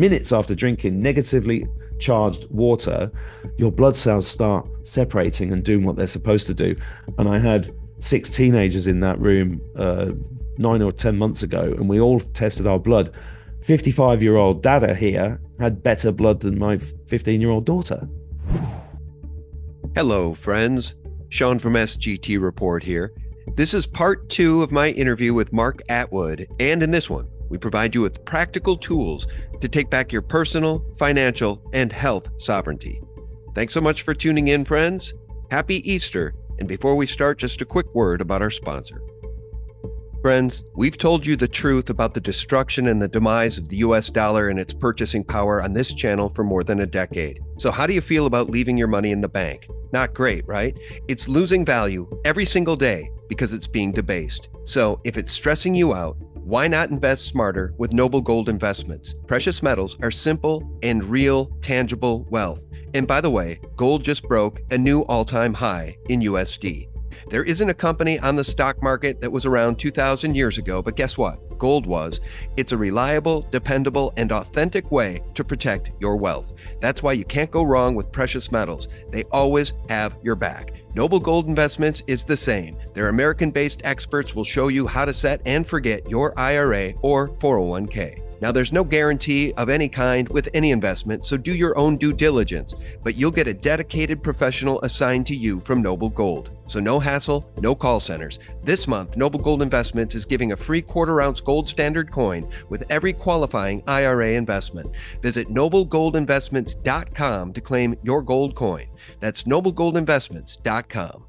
minutes after drinking negatively charged water, your blood cells start separating and doing what they're supposed to do. And I had 6 teenagers in that room 9 or 10 months ago, and we all tested our blood. 55-year-old dada here had better blood than my 15-year-old daughter. Hello, friends. Sean from SGT Report here. This is part 2 of my interview with Mark Atwood, and in this one, we provide you with practical tools to take back your personal, financial, and health sovereignty. Thanks so much for tuning in, friends. Happy Easter, and before we start, just a quick word about our sponsor. Friends, we've told you the truth about the destruction and the demise of the US dollar and its purchasing power on this channel for more than a decade. So how do you feel about leaving your money in the bank? Not great, right? It's losing value every single day because it's being debased. So if it's stressing you out, why not invest smarter with Noble Gold Investments? Precious metals are simple and real, tangible wealth. And by the way, gold just broke a new all-time high in USD. There isn't a company on the stock market that was around 2,000 years ago, but guess what? Gold was. It's a reliable, dependable, and authentic way to protect your wealth. That's why you can't go wrong with precious metals. They always have your back. Noble Gold Investments is the same. Their American-based experts will show you how to set and forget your IRA or 401k. Now, there's no guarantee of any kind with any investment, so do your own due diligence, but you'll get a dedicated professional assigned to you from Noble Gold. So no hassle, no call centers. This month, Noble Gold Investments is giving a free quarter-ounce gold standard coin with every qualifying IRA investment. Visit noblegoldinvestments.com to claim your gold coin. That's noblegoldinvestments.com.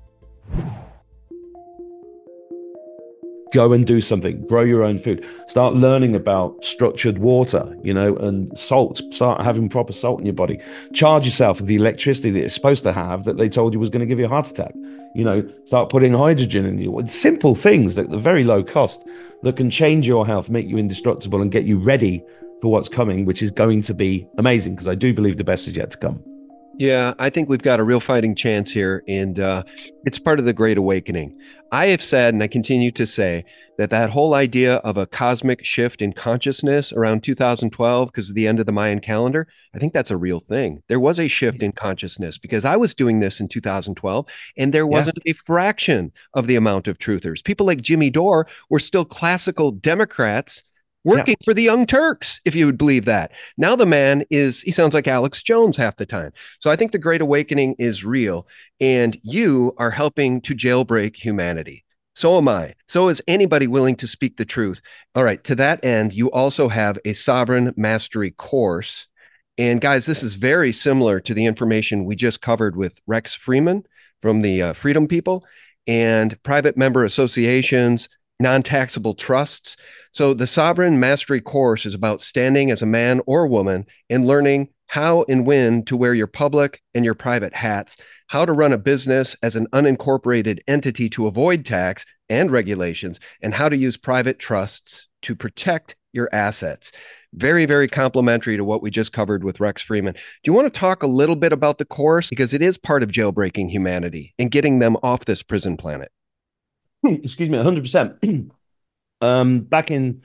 Go and do something, grow your own food, start learning about structured water, and salt, start having proper salt in your body, charge yourself with the electricity that you're supposed to have that they told you was going to give you a heart attack, start putting hydrogen in you. Simple things that are very low cost that can change your health, make you indestructible and get you ready for what's coming, which is going to be amazing because I do believe the best is yet to come. Yeah, I think we've got a real fighting chance here, and it's part of the Great Awakening. I have said, and I continue to say, that whole idea of a cosmic shift in consciousness around 2012, because of the end of the Mayan calendar, I think that's a real thing. There was a shift in consciousness because I was doing this in 2012, and there wasn't a fraction of the amount of truthers. People like Jimmy Dore were still classical Democrats working for the Young Turks, if you would believe that. Now the man he sounds like Alex Jones half the time. So I think the Great Awakening is real, and you are helping to jailbreak humanity. So am I. So is anybody willing to speak the truth. All right, to that end, you also have a Sovereign Mastery course. And guys, this is very similar to the information we just covered with Rex Freeman from the Freedom People and private member associations, non-taxable trusts. So the Sovereign Mastery course is about standing as a man or woman and learning how and when to wear your public and your private hats, how to run a business as an unincorporated entity to avoid tax and regulations, and how to use private trusts to protect your assets. Very, very complimentary to what we just covered with Rex Freeman. Do you want to talk a little bit about the course? Because it is part of jailbreaking humanity and getting them off this prison planet. Excuse me, 100%. Back in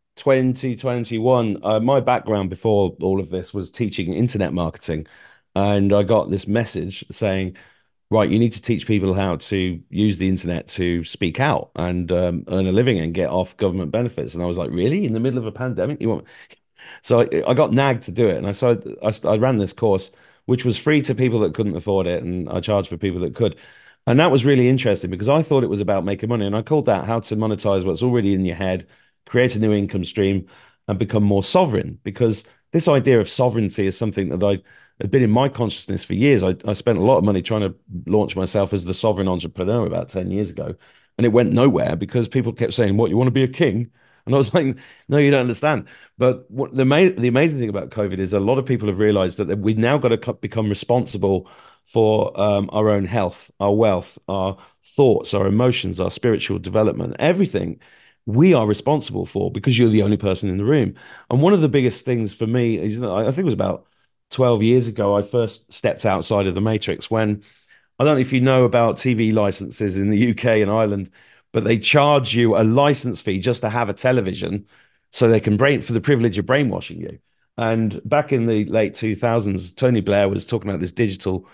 2021, my background before all of this was teaching internet marketing. And I got this message saying, right, you need to teach people how to use the internet to speak out and earn a living and get off government benefits. And I was like, really? In the middle of a pandemic? You want? So I got nagged to do it. And I ran this course, which was free to people that couldn't afford it. And I charged for people that could. And that was really interesting because I thought it was about making money. And I called that how to monetize what's already in your head, create a new income stream, and become more sovereign. Because this idea of sovereignty is something that I had been in my consciousness for years. I spent a lot of money trying to launch myself as the sovereign entrepreneur about 10 years ago. And it went nowhere because people kept saying, what, you want to be a king? And I was like, no, you don't understand. But the amazing thing about COVID is a lot of people have realized that we've now got to become responsible for our own health, our wealth, our thoughts, our emotions, our spiritual development, everything we are responsible for because you're the only person in the room. And one of the biggest things for me is, I think it was about 12 years ago, I first stepped outside of the matrix when, I don't know if you know about TV licenses in the UK and Ireland, but they charge you a license fee just to have a television so they can for the privilege of brainwashing you. And back in the late 2000s, Tony Blair was talking about this digital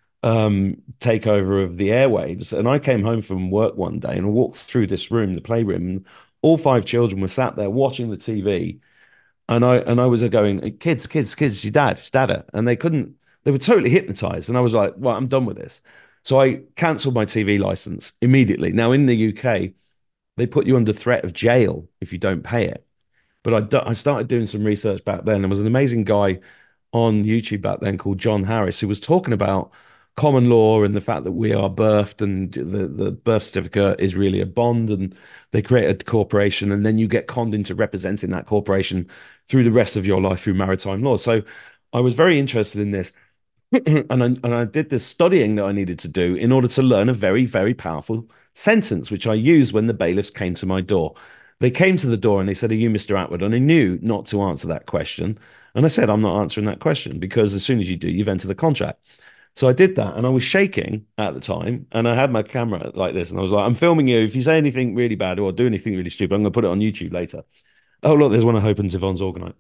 takeover of the airwaves. And I came home from work one day and I walked through this room, the playroom, and all five children were sat there watching the TV. And I was going, kids, kids, kids, your dad, it's dada. And they were totally hypnotized. And I was like, well, I'm done with this. So I cancelled my TV license immediately. Now in the UK, they put you under threat of jail if you don't pay it. But I started doing some research back then. There was an amazing guy on YouTube back then called John Harris who was talking about common law and the fact that we are birthed and the birth certificate is really a bond and they create a corporation and then you get conned into representing that corporation through the rest of your life through maritime law. So I was very interested in this. And I did this studying that I needed to do in order to learn a very, very powerful sentence, which I used when the bailiffs came to my door. They came to the door and they said, "Are you Mr. Atwood?" And I knew not to answer that question. And I said, "I'm not answering that question because as soon as you do, you've entered the contract." So I did that and I was shaking at the time and I had my camera like this and I was like, "I'm filming you. If you say anything really bad or do anything really stupid, I'm going to put it on YouTube later." Oh, look, there's one of Hope and Yvonne's organized.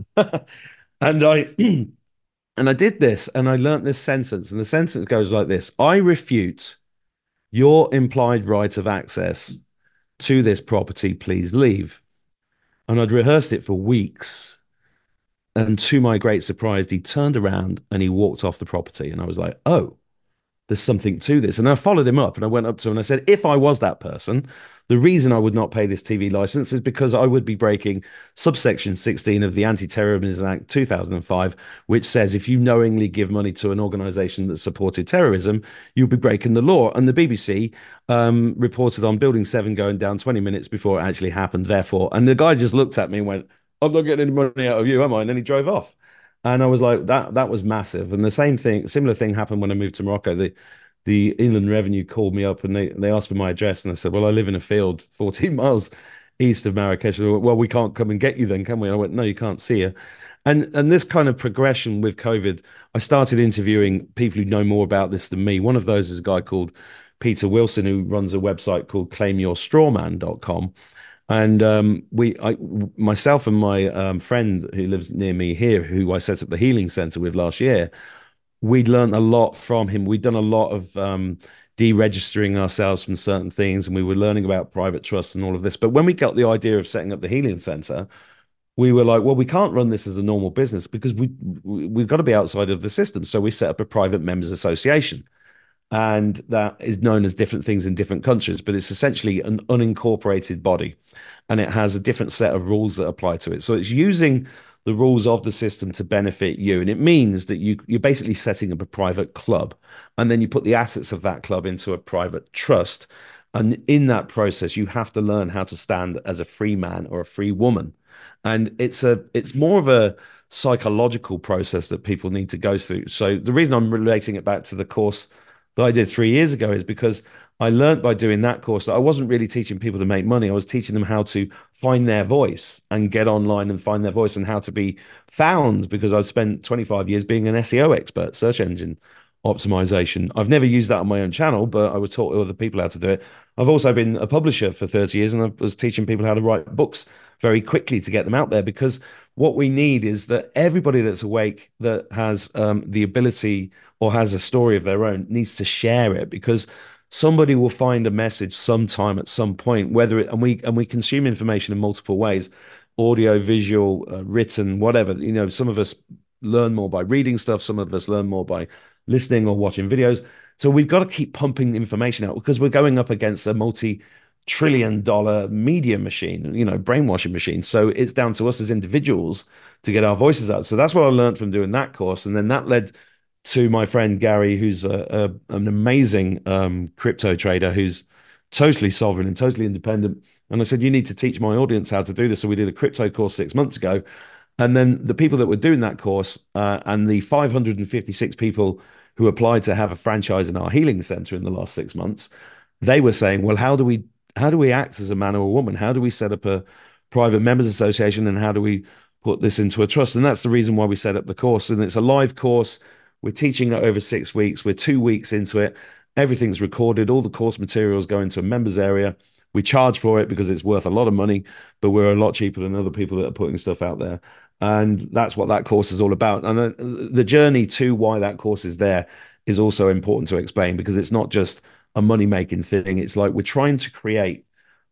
And I and I did this and I learnt this sentence. And the sentence goes like this: I refute your implied right of access to this property. Please leave. And I'd rehearsed it for weeks. And to my great surprise, he turned around and he walked off the property. And I was like, oh, there's something to this. And I followed him up and I went up to him and I said, if I was that person, the reason I would not pay this TV license is because I would be breaking subsection 16 of the Anti-Terrorism Act 2005, which says if you knowingly give money to an organization that supported terrorism, you'll be breaking the law. And the BBC reported on Building 7 going down 20 minutes before it actually happened. Therefore, and the guy just looked at me and went, I'm not getting any money out of you, am I? And then he drove off. And I was like, that was massive. And the same thing, similar thing happened when I moved to Morocco. The Inland Revenue called me up and they asked for my address. And I said, well, I live in a field 14 miles east of Marrakesh. And they went, well, we can't come and get you then, can we? And I went, no, you can't see her. And this kind of progression with COVID, I started interviewing people who know more about this than me. One of those is a guy called Peter Wilson, who runs a website called claimyourstrawman.com. And myself and my friend who lives near me here, who I set up the healing center with last year, we'd learned a lot from him. We'd done a lot of deregistering ourselves from certain things, and we were learning about private trust and all of this. But when we got the idea of setting up the healing center, we were like, well, we can't run this as a normal business because we've got to be outside of the system. So we set up a private members association and that is known as different things in different countries, but it's essentially an unincorporated body and it has a different set of rules that apply to it. So it's using the rules of the system to benefit you. And it means that you're basically setting up a private club and then you put the assets of that club into a private trust. And in that process, you have to learn how to stand as a free man or a free woman. And it's more of a psychological process that people need to go through. So the reason I'm relating it back to the course that I did 3 years ago is because I learned by doing that course that I wasn't really teaching people to make money. I was teaching them how to find their voice and get online and find their voice and how to be found because I've spent 25 years being an SEO expert, search engine optimization. I've never used that on my own channel, but I was taught other people how to do it. I've also been a publisher for 30 years and I was teaching people how to write books very quickly to get them out there because what we need is that everybody that's awake that has the ability or has a story of their own needs to share it because somebody will find a message sometime at some point, whether it, and we consume information in multiple ways, audio, visual, written, whatever. You know, some of us learn more by reading stuff, some of us learn more by listening or watching videos. So we've got to keep pumping information out because we're going up against a multi-trillion-dollar media machine, you know, brainwashing machine. So it's down to us as individuals to get our voices out. So that's what I learned from doing that course. And then that led to my friend Gary, who's an amazing crypto trader who's totally sovereign and totally independent. And I said, you need to teach my audience how to do this. So we did a crypto course 6 months ago. And then the people that were doing that course and the 556 people who applied to have a franchise in our healing center in the last 6 months, they were saying, well, how do we act as a man or a woman? How do we set up a private members association and how do we put this into a trust? And that's the reason why we set up the course. And it's a live course. We're teaching it over 6 weeks. We're 2 weeks into it. Everything's recorded. All the course materials go into a members area. We charge for it because it's worth a lot of money, but we're a lot cheaper than other people that are putting stuff out there. And that's what that course is all about. And the journey to why that course is there is also important to explain, because it's not just a money making thing. It's like we're trying to create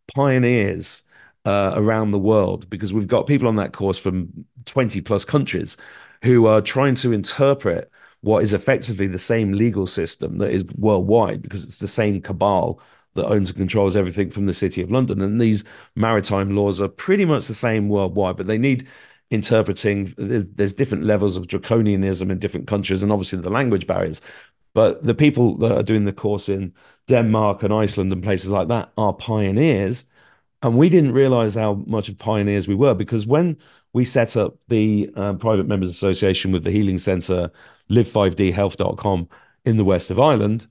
pioneers around the world, because we've got people on that course from 20 plus countries who are trying to interpret what is effectively the same legal system that is worldwide, because it's the same cabal that owns and controls everything from the City of London. And these maritime laws are pretty much the same worldwide, but they need interpreting. There's different levels of draconianism in different countries, and obviously the language barriers. But the people that are doing the course in Denmark and Iceland and places like that are pioneers. And we didn't realize how much of pioneers we were, because when we set up the private members association with the healing center live5dhealth.com in the west of Ireland,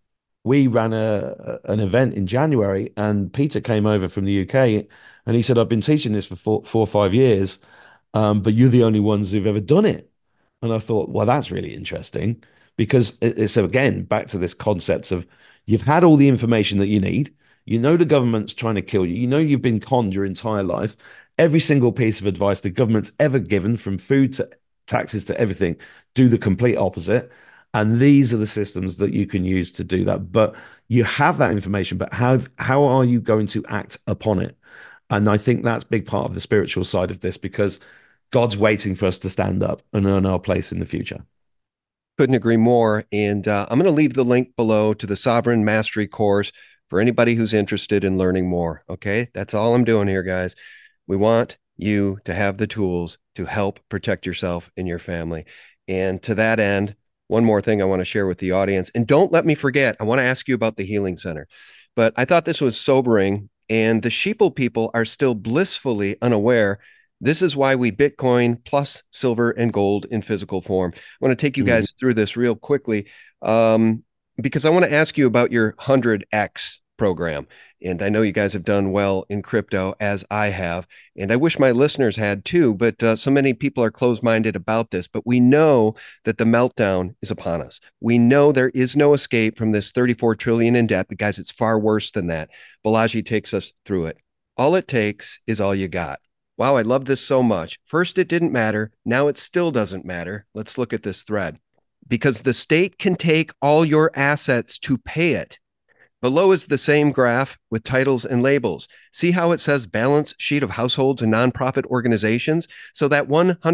we ran an event in January, and Peter came over from the UK, and he said, I've been teaching this for 4 or 5 years, but you're the only ones who've ever done it. And I thought, well, that's really interesting, because it's again back to this concept of you've had all the information that you need. You know the government's trying to kill you. You know you've been conned your entire life. Every single piece of advice the government's ever given, from food to taxes to everything, do the complete opposite. And these are the systems that you can use to do that. But you have that information, but how are you going to act upon it? And I think that's a big part of the spiritual side of this, because God's waiting for us to stand up and earn our place in the future. Couldn't agree more. And I'm going to leave the link below to the Sovereign Mastery course for anybody who's interested in learning more. Okay. That's all I'm doing here, guys. We want you to have the tools to help protect yourself and your family. And to that end, one more thing I want to share with the audience, and don't let me forget, I want to ask you about the Healing Center. But I thought this was sobering, and the sheeple people are still blissfully unaware. This is why we Bitcoin plus silver and gold in physical form. I want to take you guys through this real quickly, because I want to ask you about your 100X program. And I know you guys have done well in crypto, as I have. And I wish my listeners had too, but so many people are closed-minded about this. But we know that the meltdown is upon us. We know there is no escape from this 34 trillion in debt. But guys, it's far worse than that. Balaji takes us through it. All it takes is all you got. Wow, I love this so much. First, it didn't matter. Now it still doesn't matter. Let's look at this thread. Because the state can take all your assets to pay it. Below is the same graph with titles and labels. See how it says balance sheet of households and nonprofit organizations? So that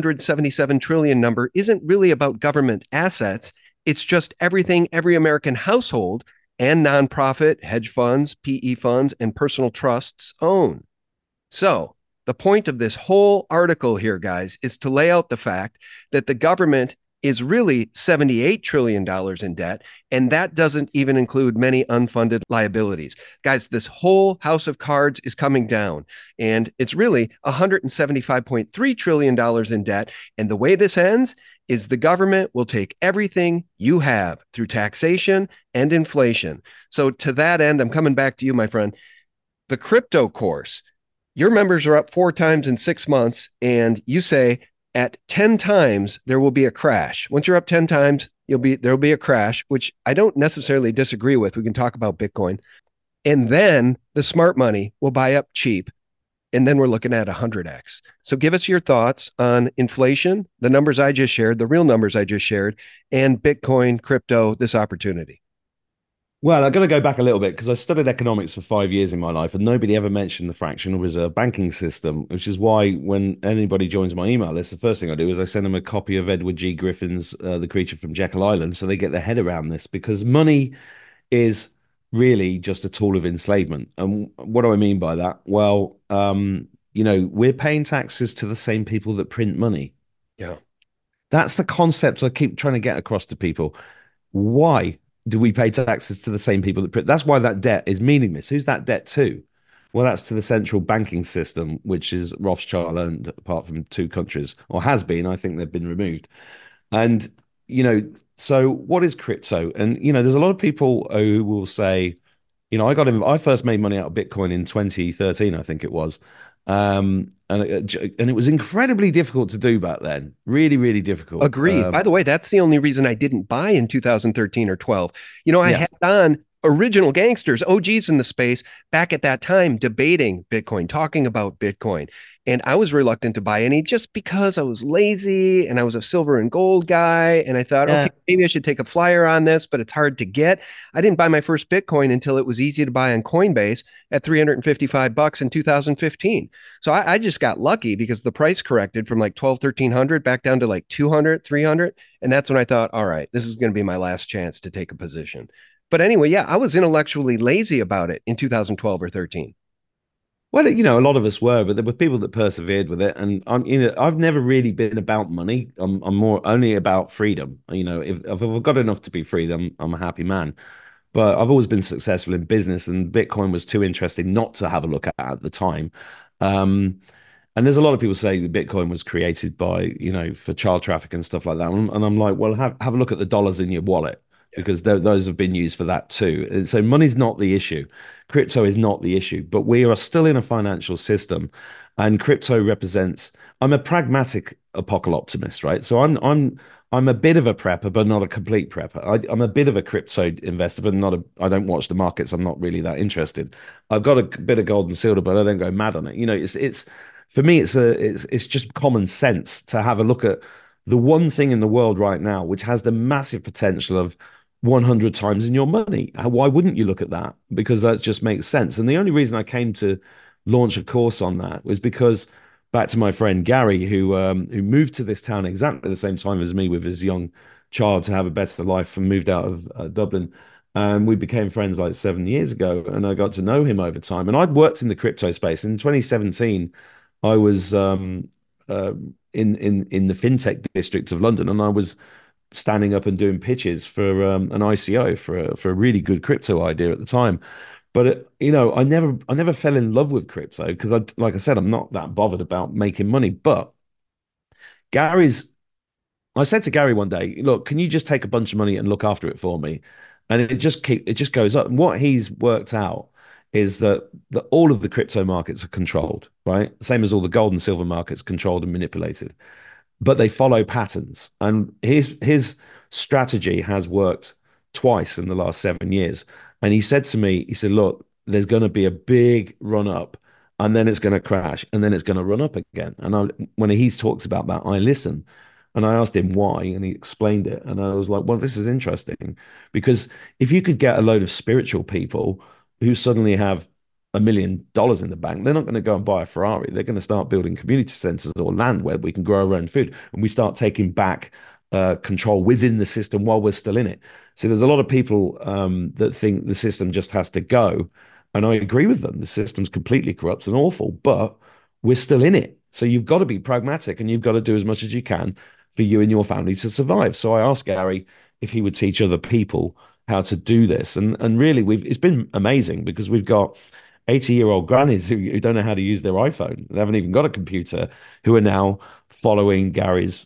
177 trillion number isn't really about government assets. It's just everything every American household and nonprofit, hedge funds, PE funds, and personal trusts own. So the point of this whole article here, guys, is to lay out the fact that the government is really $78 trillion in debt, and that doesn't even include many unfunded liabilities. Guys, this whole house of cards is coming down, and it's really $175.3 trillion in debt, and the way this ends is the government will take everything you have through taxation and inflation. So to that end, I'm coming back to you, my friend. The crypto course, your members are up 4 times in 6 months, and you say, at 10 times, there will be a crash. Once you're up 10 times, there'll be a crash, which I don't necessarily disagree with. We can talk about Bitcoin. And then the smart money will buy up cheap. And then we're looking at 100X. So give us your thoughts on inflation, the numbers I just shared, the real numbers I just shared, and Bitcoin, crypto, this opportunity. Well, I've got to go back a little bit, because I studied economics for 5 years in my life, and nobody ever mentioned the fractional reserve banking system, which is why when anybody joins my email list, the first thing I do is I send them a copy of Edward G. Griffin's The Creature from Jekyll Island, so they get their head around this, because money is really just a tool of enslavement. And what do I mean by that? Well, we're paying taxes to the same people that print money. Yeah. That's the concept I keep trying to get across to people. Why do we pay taxes to the same people that print? That's why that debt is meaningless. Who's that debt to? Well, that's to the central banking system, which is Rothschild owned, apart from 2 countries, or has been. I think they've been removed. And, so what is crypto? And, there's a lot of people who will say, I first made money out of Bitcoin in 2013, I think it was. And it was incredibly difficult to do back then. Really, really difficult. Agreed. By the way, that's the only reason I didn't buy in 2013 or 12. I had on original gangsters, OGs in the space back at that time, debating Bitcoin, talking about Bitcoin. And I was reluctant to buy any just because I was lazy and I was a silver and gold guy. And I thought, okay, Yeah. maybe I should take a flyer on this, but it's hard to get. I didn't buy my first Bitcoin until it was easy to buy on Coinbase at 355 bucks in 2015. So I just got lucky because the price corrected from like 12, 1300 back down to like 200, 300. And that's when I thought, all right, this is going to be my last chance to take a position. But anyway, yeah, I was intellectually lazy about it in 2012 or 13. Well, a lot of us were, but there were people that persevered with it. And I've never really been about money. I'm more only about freedom. If I've got enough to be free, I'm a happy man. But I've always been successful in business, and Bitcoin was too interesting not to have a look at the time. Um, and there's a lot of people say that Bitcoin was created by, for child traffic and stuff like that. And I'm like, well, have a look at the dollars in your wallet Yeah. because those have been used for that too. And so money's not the issue. Crypto is not the issue, but we are still in a financial system, and crypto represents. I'm a pragmatic apocalyptimist, right? So I'm a bit of a prepper, but not a complete prepper. I'm a bit of a crypto investor, but not a. I don't watch the markets. I'm not really that interested. I've got a bit of gold and silver, but I don't go mad on it. It's for me, it's just common sense to have a look at the one thing in the world right now which has the massive potential of 100 times in your money. Why wouldn't you look at that? Because that just makes sense. And the only reason I came to launch a course on that was because back to my friend Gary, who moved to this town exactly the same time as me with his young child to have a better life and moved out of Dublin. And we became friends like 7 years ago, and I got to know him over time. And I'd worked in the crypto space. In 2017, I was uh, in the fintech district of London, and I was standing up and doing pitches for an ICO for a really good crypto idea at the time. But I never fell in love with crypto because like I said, I'm not that bothered about making money. But Gary's I said to Gary one day, look, can you just take a bunch of money and look after it for me? And it just goes up. And what he's worked out is that all of the crypto markets are controlled, right? Same as all the gold and silver markets controlled and manipulated, but they follow patterns. And his strategy has worked twice in the last 7 years. And he said to me, he said, look, there's going to be a big run up, and then it's going to crash, and then it's going to run up again. And when he's talks about that, I listen. And I asked him why, and he explained it. And I was like, well, this is interesting because if you could get a load of spiritual people who suddenly have $1 million in the bank, they're not going to go and buy a Ferrari. They're going to start building community centers or land where we can grow our own food, and we start taking back control within the system while we're still in it. So there's a lot of people that think the system just has to go, and I agree with them. The system's completely corrupt and awful, but we're still in it. So you've got to be pragmatic, and you've got to do as much as you can for you and your family to survive. So I asked Gary if he would teach other people how to do this, and really it's been amazing because we've got 80-year-old grannies who don't know how to use their iPhone. They haven't even got a computer, who are now following Gary's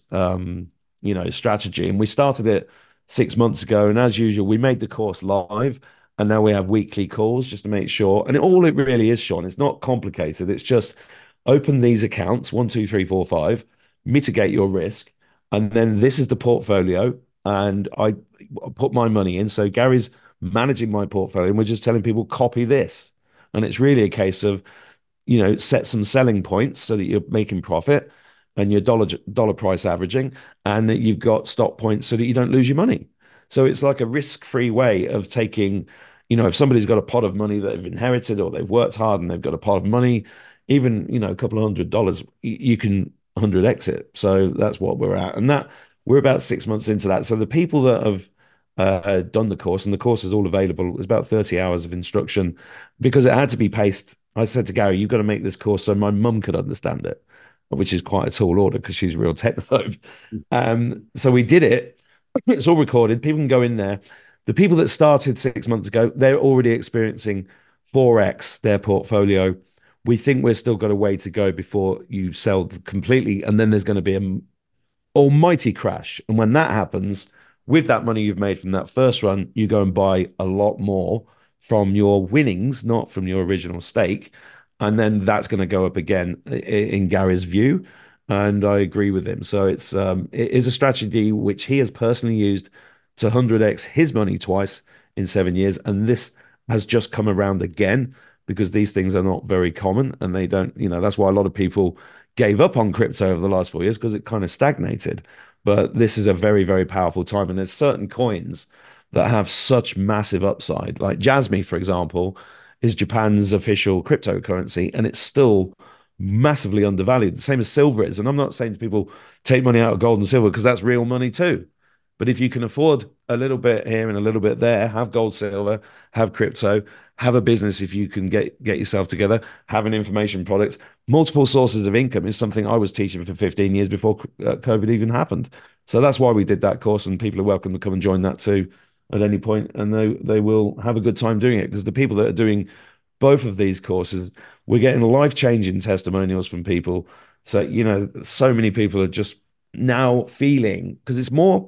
strategy. And we started it 6 months ago. And as usual, we made the course live. And now we have weekly calls just to make sure. And all it really is, Sean, it's not complicated. It's just open these accounts, one, two, three, four, five, mitigate your risk. And then this is the portfolio. And I put my money in. So Gary's managing my portfolio. And we're just telling people, copy this. And it's really a case of, set some selling points so that you're making profit and your dollar price averaging, and that you've got stop points so that you don't lose your money. So it's like a risk-free way of taking, if somebody's got a pot of money that they've inherited or they've worked hard and they've got a pot of money, even, a couple of $100, you can 100x it. So that's what we're at. And that we're about 6 months into that. So the people that have done the course, and the course is all available. It's about 30 hours of instruction because it had to be paced. I said to Gary, you've got to make this course so my mum could understand it, which is quite a tall order because she's a real technophobe. So we did it. It's all recorded. People can go in there. The people that started 6 months ago, they're already experiencing 4x their portfolio. We think we're still got a way to go before you sell completely. And then there's going to be an almighty crash. And when that happens, with that money you've made from that first run, you go and buy a lot more from your winnings, not from your original stake. And then that's going to go up again in Gary's view. And I agree with him. So it is a strategy which he has personally used to 100x his money twice in 7 years. And this has just come around again. because these things are not very common, and they don't, that's why a lot of people gave up on crypto over the last 4 years, because it kind of stagnated. But this is a very, very powerful time. And there's certain coins that have such massive upside. Like Jasmy, for example, is Japan's official cryptocurrency, and it's still massively undervalued, the same as silver is. And I'm not saying to people, take money out of gold and silver, because that's real money too. But if you can afford a little bit here and a little bit there, have gold, silver, have crypto, have a business if you can get yourself together, have an information product. Multiple sources of income is something I was teaching for 15 years before COVID even happened. So that's why we did that course, and people are welcome to come and join that too at any point, and they will have a good time doing it, because the people that are doing both of these courses, we're getting life-changing testimonials from people. So, so many people are just now feeling, because it's more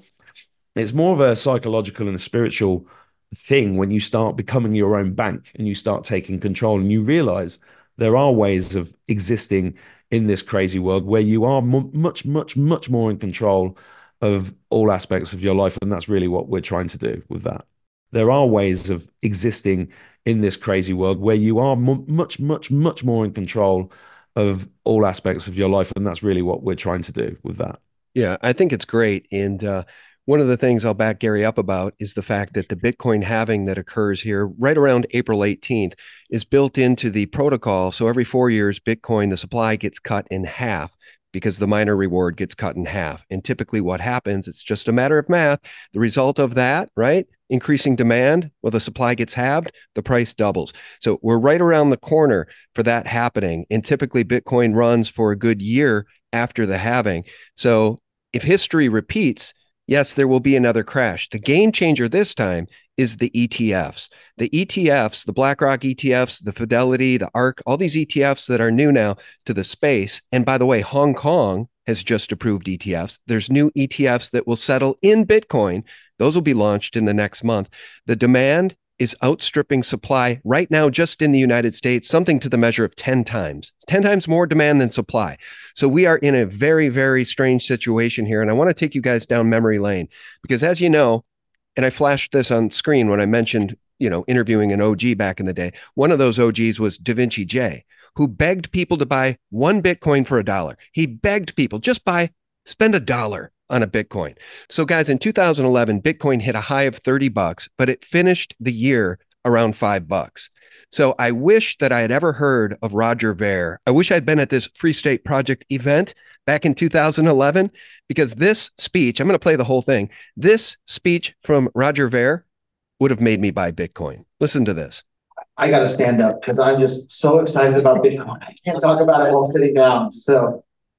of a psychological and a spiritual thing when you start becoming your own bank and you start taking control, and you realize there are ways of existing in this crazy world where you are much, much, much more in control of all aspects of your life. And that's really what we're trying to do with that. There are ways of existing in this crazy world where you are much, much, much more in control of all aspects of your life. And that's really what we're trying to do with that. Yeah, I think it's great. And one of the things I'll back Gary up about is the fact that the Bitcoin halving that occurs here right around April 18th is built into the protocol. So every 4 years, Bitcoin, the supply gets cut in half, because the miner reward gets cut in half. And typically what happens, it's just a matter of math. The result of that, right? Increasing demand, well, the supply gets halved, the price doubles. So we're right around the corner for that happening. And typically Bitcoin runs for a good year after the halving. So if history repeats, yes, there will be another crash. The game changer this time is the ETFs. The ETFs, the BlackRock ETFs, the Fidelity, the ARK, all these ETFs that are new now to the space. And by the way, Hong Kong has just approved ETFs. There's new ETFs that will settle in Bitcoin. Those will be launched in the next month. The demand is outstripping supply right now, just in the United States, something to the measure of 10 times more demand than supply. So we are in a very, very strange situation here. And I want to take you guys down memory lane, because as you know, and I flashed this on screen when I mentioned, interviewing an OG back in the day. One of those OGs was Da Vinci J, who begged people to buy one Bitcoin for $1. He begged people, spend $1 on a Bitcoin. So guys, in 2011, Bitcoin hit a high of $30, but it finished the year around $5. So I wish that I had ever heard of Roger Ver. I wish I'd been at this Free State Project event back in 2011, because this speech, I'm going to play the whole thing. This speech from Roger Ver would have made me buy Bitcoin. Listen to this. I got to stand up because I'm just so excited about Bitcoin. I can't talk about it while sitting down. So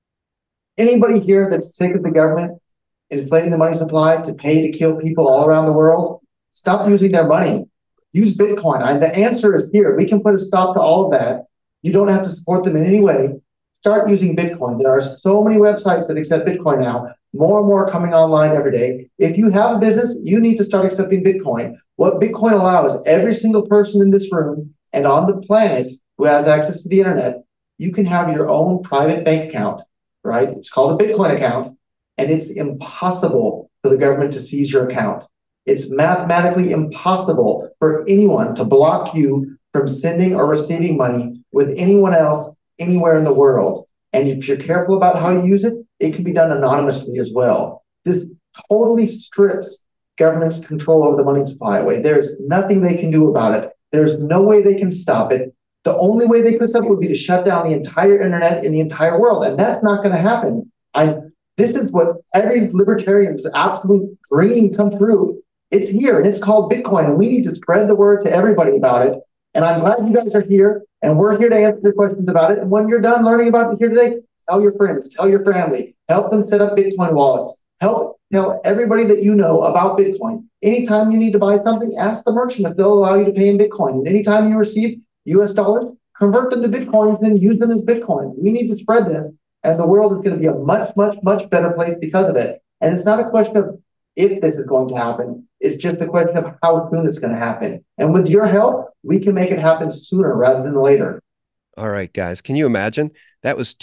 anybody here that's sick of the government inflating the money supply to pay to kill people all around the world, stop using their money. Use Bitcoin. The answer is here. We can put a stop to all of that. You don't have to support them in any way. Start using Bitcoin. There are so many websites that accept Bitcoin now. More and more coming online every day. If you have a business, you need to start accepting Bitcoin. What Bitcoin allows every single person in this room and on the planet who has access to the internet, you can have your own private bank account, right? It's called a Bitcoin account, and it's impossible for the government to seize your account. It's mathematically impossible for anyone to block you from sending or receiving money with anyone else anywhere in the world. And if you're careful about how you use it, it can be done anonymously as well. This totally strips government's control over the money supply away. There's nothing they can do about it. There's no way they can stop it. The only way they could stop it would be to shut down the entire internet in the entire world. And that's not going to happen. This is what every libertarian's absolute dream come true. It's here, and it's called Bitcoin, and we need to spread the word to everybody about it. And I'm glad you guys are here, and we're here to answer your questions about it. And when you're done learning about it here today, tell your friends, tell your family, help them set up Bitcoin wallets. Tell everybody that you know about Bitcoin. Anytime you need to buy something, ask the merchant if they'll allow you to pay in Bitcoin. And anytime you receive US dollars, convert them to Bitcoins, then use them as Bitcoin. We need to spread this, and the world is going to be a much, much, much better place because of it. And it's not a question of if this is going to happen. It's just a question of how soon it's going to happen. And with your help, we can make it happen sooner rather than later. All right, guys, can you imagine? That was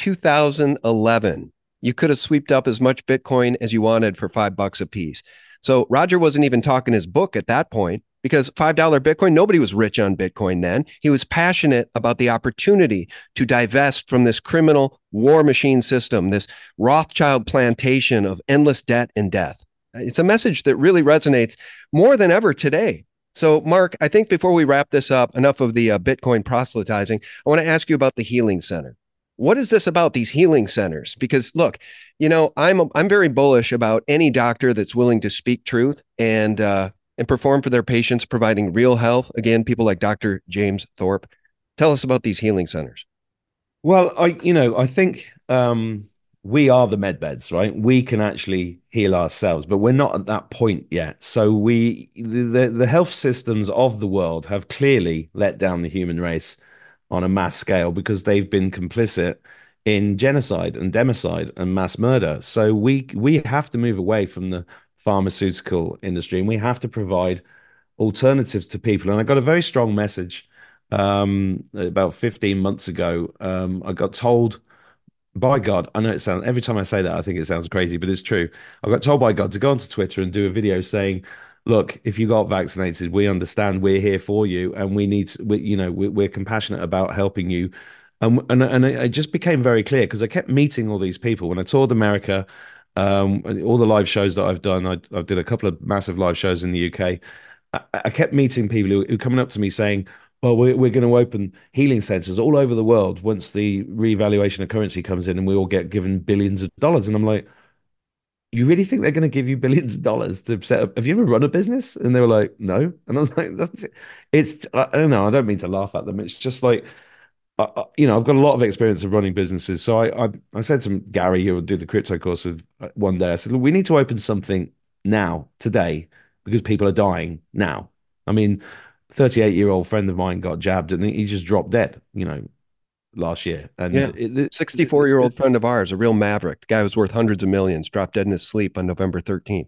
2011. You could have swept up as much Bitcoin as you wanted for $5 a piece. So Roger wasn't even talking his book at that point. because $5 Bitcoin, nobody was rich on Bitcoin then. He was passionate about the opportunity to divest from this criminal war machine system, this Rothschild plantation of endless debt and death. It's a message that really resonates more than ever today. So, Mark, I think before we wrap this up, enough of the Bitcoin proselytizing, I want to ask you about the Healing Center. What is this about, these healing centers? Because look, I'm very bullish about any doctor that's willing to speak truth and perform for their patients, providing real health. Again, people like Dr. James Thorpe. Tell us about these healing centers. Well, I think we are the med beds, right? We can actually heal ourselves, but we're not at that point yet. So the health systems of the world have clearly let down the human race on a mass scale because they've been complicit in genocide and democide and mass murder. So we have to move away from the pharmaceutical industry, and we have to provide alternatives to people. And I got a very strong message about 15 months ago. I got told by God, I know it sounds, every time I say that, I think it sounds crazy, but it's true. I got told by God to go onto Twitter and do a video saying, look, if you got vaccinated, we understand, we're here for you, and we need to, we're compassionate about helping you. And it just became very clear because I kept meeting all these people when I toured America. All the live shows that I've done, I did a couple of massive live shows in the UK. I kept meeting people who coming up to me saying, well, we're going to open healing centers all over the world once the revaluation of currency comes in and we all get given billions of dollars. And I'm like, you really think they're going to give you billions of dollars to set up? Have you ever run a business? And they were like, no. And I was like, I don't know. I don't mean to laugh at them. It's just like, I've got a lot of experience of running businesses. So I said to Gary, who did the crypto course with one day, I said, look, we need to open something now, today, because people are dying now. I mean, 38-year-old friend of mine got jabbed and he just dropped dead, last year. And yeah, 64-year-old friend of ours, a real maverick. The guy was worth hundreds of millions, dropped dead in his sleep on November 13th.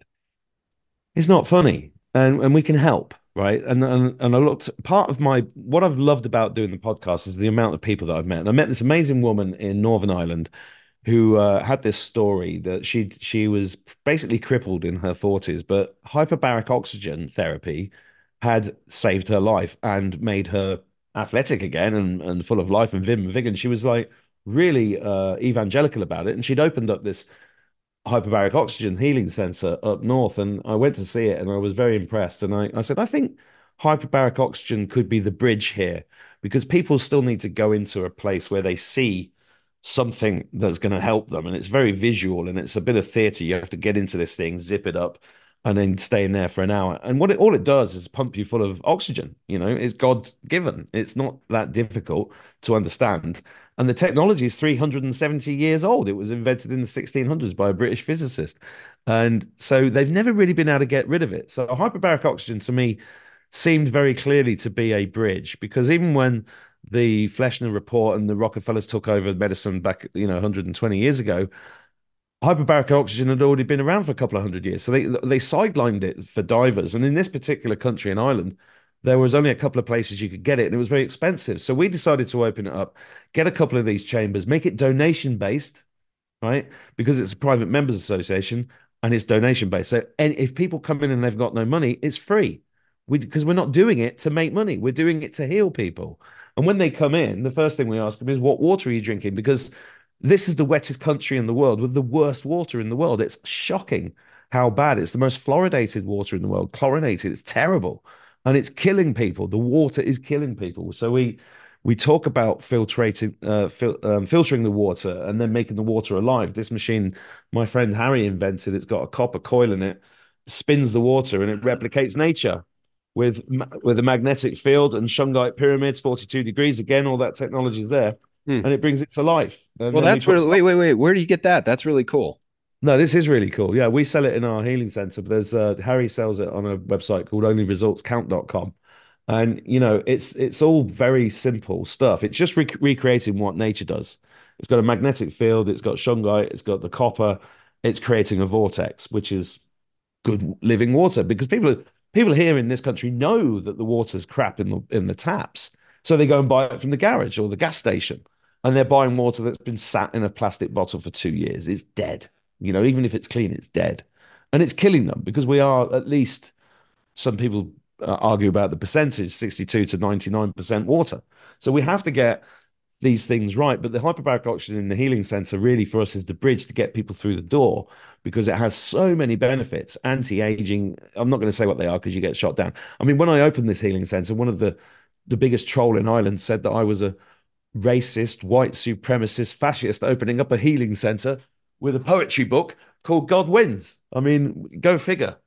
It's not funny. And we can help, right? And I looked, part of what I've loved about doing the podcast is the amount of people that I've met. And I met this amazing woman in Northern Ireland who had this story that she was basically crippled in her 40s, but hyperbaric oxygen therapy had saved her life and made her athletic again and full of life and vim and vigor. And she was like really evangelical about it. And she'd opened up this hyperbaric oxygen healing center up north. And I went to see it and I was very impressed. And I said, I think hyperbaric oxygen could be the bridge here because people still need to go into a place where they see something that's going to help them. And it's very visual and it's a bit of theater. You have to get into this thing, zip it up, and then stay in there for an hour. And all it does is pump you full of oxygen. It's God given. It's not that difficult to understand. And the technology is 370 years old. It was invented in the 1600s by a British physicist. And so they've never really been able to get rid of it. So hyperbaric oxygen to me seemed very clearly to be a bridge because even when the Fleshner report and the Rockefellers took over medicine back, 120 years ago, hyperbaric oxygen had already been around for a couple of hundred years. So they sidelined it for divers. And in this particular country in Ireland, there was only a couple of places you could get it, and it was very expensive. So we decided to open it up, get a couple of these chambers, make it donation based, right? Because it's a private members association and it's donation based. So if people come in and they've got no money, it's free. Because we're not doing it to make money. We're doing it to heal people. And when they come in, the first thing we ask them is, what water are you drinking? Because this is the wettest country in the world with the worst water in the world. It's shocking how bad. It's the most fluoridated water in the world, chlorinated. It's terrible. And it's killing people. The water is killing people. So we talk about filtering the water and then making the water alive. This machine, my friend Harry invented, it's got a copper coil in it, spins the water and it replicates nature with a magnetic field and shungite pyramids, 42 degrees. Again, all that technology is there. And it brings it to life. And well, that's really, wait. Where do you get that? That's really cool. No, this is really cool. Yeah, we sell it in our healing center, but there's Harry sells it on a website called onlyresultscount.com. And it's all very simple stuff. It's just recreating what nature does. It's got a magnetic field, it's got shungite, it's got the copper, it's creating a vortex, which is good living water because people here in this country know that the water's crap in the taps. So they go and buy it from the garage or the gas station. And they're buying water that's been sat in a plastic bottle for 2 years. It's dead. Even if it's clean, it's dead. And it's killing them because we are, at least some people argue about the percentage, 62 to 99% water. So we have to get these things right. But the hyperbaric oxygen in the healing center really for us is the bridge to get people through the door because it has so many benefits, anti-aging. I'm not going to say what they are because you get shot down. I mean, when I opened this healing center, one of the biggest troll in Ireland said that I was a racist, white supremacist, fascist opening up a healing center with a poetry book called God Wins. I mean, go figure.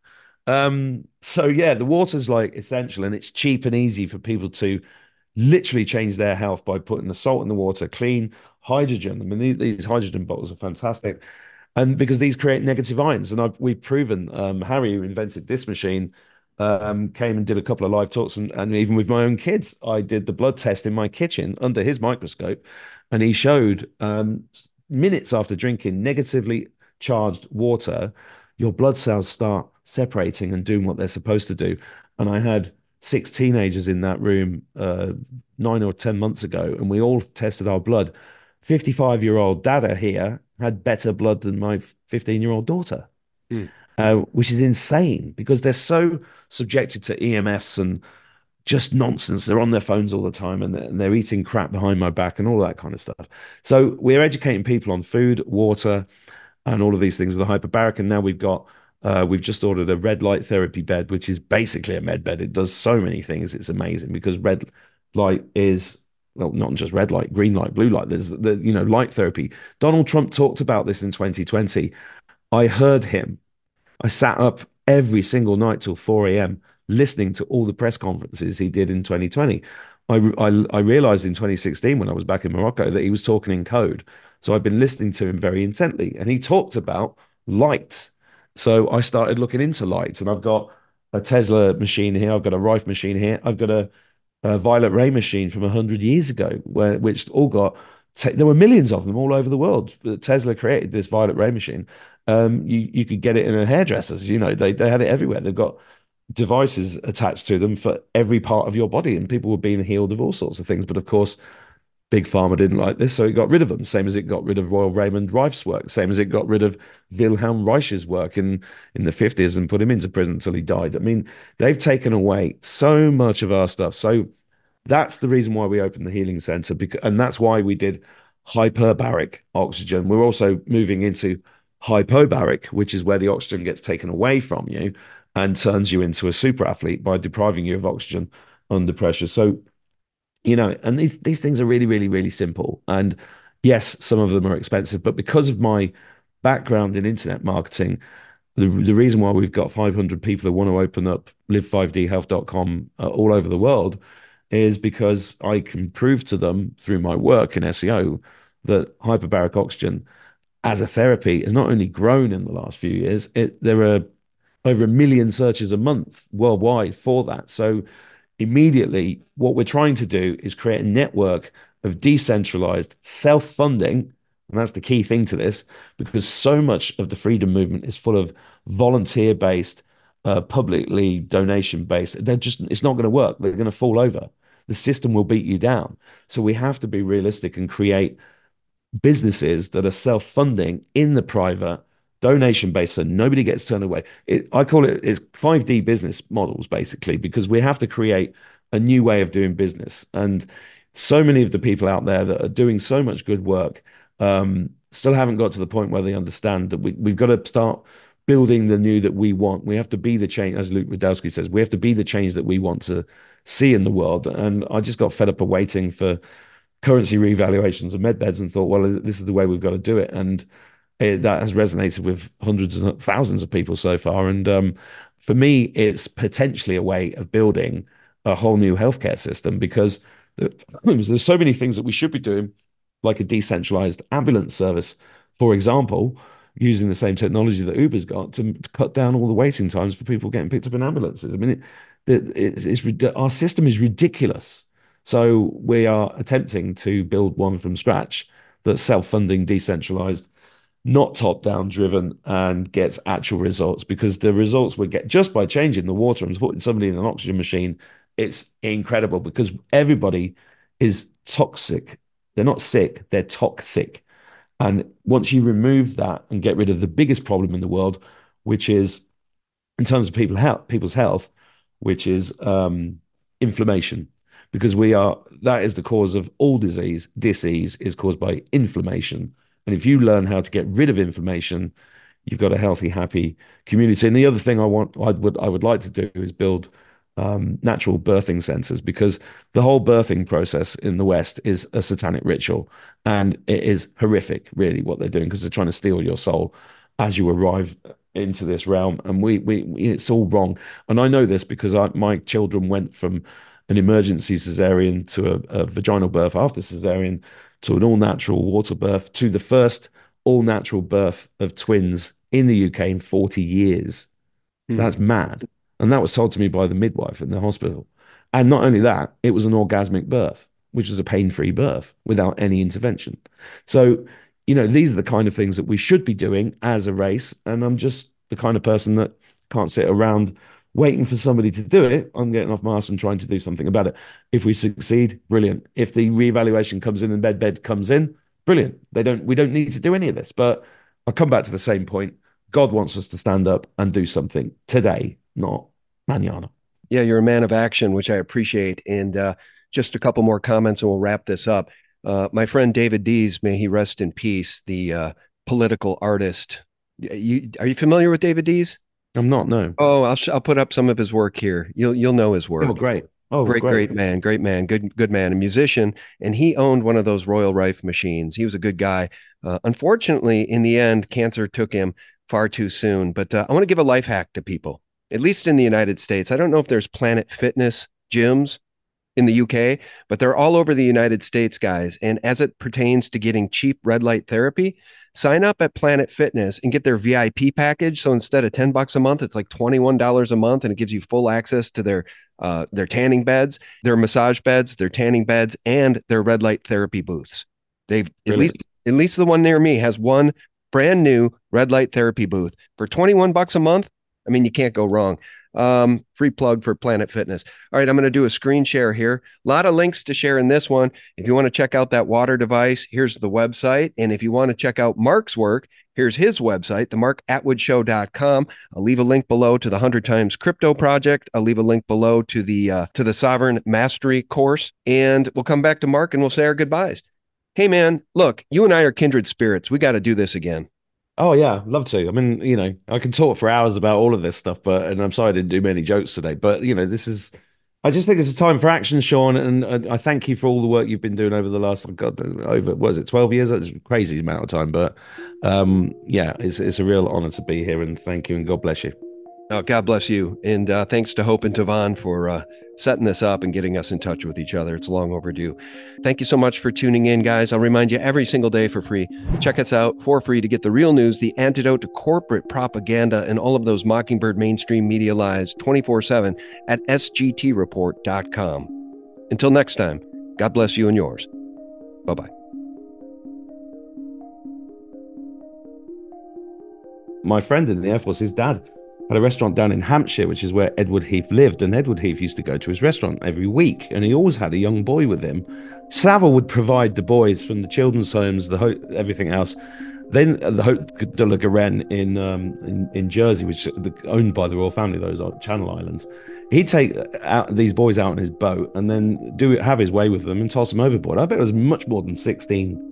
So yeah, the water's like essential and it's cheap and easy for people to literally change their health by putting the salt in the water, clean hydrogen. I mean, these hydrogen bottles are fantastic. And because these create negative ions, and we've proven, Harry, who invented this machine, came and did a couple of live talks, and even with my own kids, I did the blood test in my kitchen under his microscope, and he showed minutes after drinking negatively charged water, your blood cells start separating and doing what they're supposed to do. And I had 6 teenagers in that room 9 or 10 months ago, and we all tested our blood. 55-year-old dada here had better blood than my 15-year-old daughter, which is insane because they're so subjected to EMFs and just nonsense. They're on their phones all the time and they're eating crap behind my back and all that kind of stuff. So we're educating people on food, water, and all of these things with a hyperbaric. And now we've just ordered a red light therapy bed, which is basically a med bed. It does so many things. It's amazing because red light is, well, not just red light, green light, blue light. There's light therapy. Donald Trump talked about this in 2020. I heard him. I sat up every single night till 4 a.m. listening to all the press conferences he did in 2020. I realized in 2016 when I was back in Morocco that he was talking in code. So I've been listening to him very intently. And he talked about light. So I started looking into light. And I've got a Tesla machine here. I've got a Rife machine here. I've got a Violet Ray machine from 100 years ago, which all got, there were millions of them all over the world. Tesla created this Violet Ray machine. You could get it in a hairdresser's, they had it everywhere. They've got devices attached to them for every part of your body, and people were being healed of all sorts of things. But of course, Big Pharma didn't like this, so it got rid of them. Same as it got rid of Royal Raymond Rife's work. Same as it got rid of Wilhelm Reich's work in the 50s and put him into prison until he died. I mean, they've taken away so much of our stuff. So that's the reason why we opened the healing center, and that's why we did hyperbaric oxygen. We're also moving into hypobaric, which is where the oxygen gets taken away from you and turns you into a super athlete by depriving you of oxygen under pressure. So, and these things are really, really, really simple. And yes, some of them are expensive, but because of my background in internet marketing, the reason why we've got 500 people who want to open up live5dhealth.com all over the world is because I can prove to them through my work in SEO that hyperbaric oxygen as a therapy has not only grown in the last few years, there are over 1 million searches a month worldwide for that. So immediately, what we're trying to do is create a network of decentralized self-funding. And that's the key thing to this, because so much of the freedom movement is full of volunteer-based, publicly donation-based. It's not going to work. They're going to fall over. The system will beat you down. So we have to be realistic and create businesses that are self-funding in the private, donation-based, so nobody gets turned away. I call it's 5D business models, basically, because we have to create a new way of doing business. And so many of the people out there that are doing so much good work still haven't got to the point where they understand that we've got to start building the new that we want. We have to be the change, as Luke Rudkowski says, we have to be the change that we want to see in the world. And I just got fed up of waiting for currency revaluations of med beds and thought, well, this is the way we've got to do it. And that has resonated with hundreds and thousands of people so far. And for me, it's potentially a way of building a whole new healthcare system, because there's so many things that we should be doing, like a decentralized ambulance service, for example, using the same technology that Uber's got to cut down all the waiting times for people getting picked up in ambulances. I mean, our system is ridiculous. So we are attempting to build one from scratch that's self-funding, decentralized, not top-down driven, and gets actual results, because the results we get just by changing the water and putting somebody in an oxygen machine, it's incredible, because everybody is toxic. They're not sick, they're toxic. And once you remove that and get rid of the biggest problem in the world, which is in terms of people's health, which is inflammation, because that is the cause of all disease. Disease is caused by inflammation. And if you learn how to get rid of inflammation, you've got a healthy, happy community. And the other thing I would like to do is build natural birthing centers, because the whole birthing process in the West is a satanic ritual, and it is horrific, really, what they're doing, because they're trying to steal your soul as you arrive into this realm, and we it's all wrong. And I know this because my children went from an emergency cesarean to a vaginal birth after cesarean to an all-natural water birth to the first all-natural birth of twins in the UK in 40 years. That's mad. And that was told to me by the midwife in the hospital. And not only that, it was an orgasmic birth, which was a pain-free birth without any intervention. So, these are the kind of things that we should be doing as a race. And I'm just the kind of person that can't sit around waiting for somebody to do it. I'm getting off my ass and trying to do something about it. If we succeed, brilliant. If the reevaluation comes in and bed comes in, brilliant. We don't need to do any of this. But I come back to the same point. God wants us to stand up and do something today, not mañana. Yeah, you're a man of action, which I appreciate. And just a couple more comments and we'll wrap this up. My friend David Dees, may he rest in peace, the political artist. Are you familiar with David Dees? I'm not, no. Oh, I'll put up some of his work here. You'll know his work. Oh, great. Oh, great man, good man, a musician. And he owned one of those Royal Rife machines. He was a good guy. Unfortunately, in the end, cancer took him far too soon. But I want to give a life hack to people, at least in the United States. I don't know if there's Planet Fitness gyms in the UK, but they're all over the United States, guys. And as it pertains to getting cheap red light therapy, sign up at Planet Fitness and get their VIP package. So instead of $10 a month, it's like $21 a month, and it gives you full access to their tanning beds, their massage beds, their tanning beds, and their red light therapy booths. They've at least the one near me has one brand new red light therapy booth for $21 a month. I mean, you can't go wrong. Free plug for Planet Fitness. All right, I'm going to do a screen share here. A lot of links to share in this one. If you want to check out that water device, here's the website. And if you want to check out Mark's work, here's his website, themarkatwoodshow.com. I'll leave a link below to the 100 Times Crypto Project. I'll leave a link below to the Sovereign Mastery course. And we'll come back to Mark and we'll say our goodbyes. Hey, man, look, you and I are kindred spirits. We got to do this again. Oh yeah, love to. I mean, I can talk for hours about all of this stuff, and I'm sorry I didn't do many jokes today, but I just think it's a time for action, Sean, and I thank you for all the work you've been doing over the last, was it 12 years? That's a crazy amount of time, but yeah, it's a real honor to be here, and thank you, and God bless you. Oh, God bless you. And thanks to Hope and Tavon for setting this up and getting us in touch with each other. It's long overdue. Thank you so much for tuning in, guys. I'll remind you every single day for free. Check us out for free to get the real news, the antidote to corporate propaganda, and all of those Mockingbird mainstream media lies 24/7 at sgtreport.com. Until next time, God bless you and yours. Bye-bye. My friend in the Air Force, his dad had a restaurant down in Hampshire, which is where Edward Heath lived. And Edward Heath used to go to his restaurant every week, and he always had a young boy with him. Savile would provide the boys from the children's homes, everything else. Then the Haute de la Garenne in Jersey, which is owned by the royal family, those are Channel Islands. He'd take these boys out on his boat and then have his way with them and toss them overboard. I bet it was much more than 16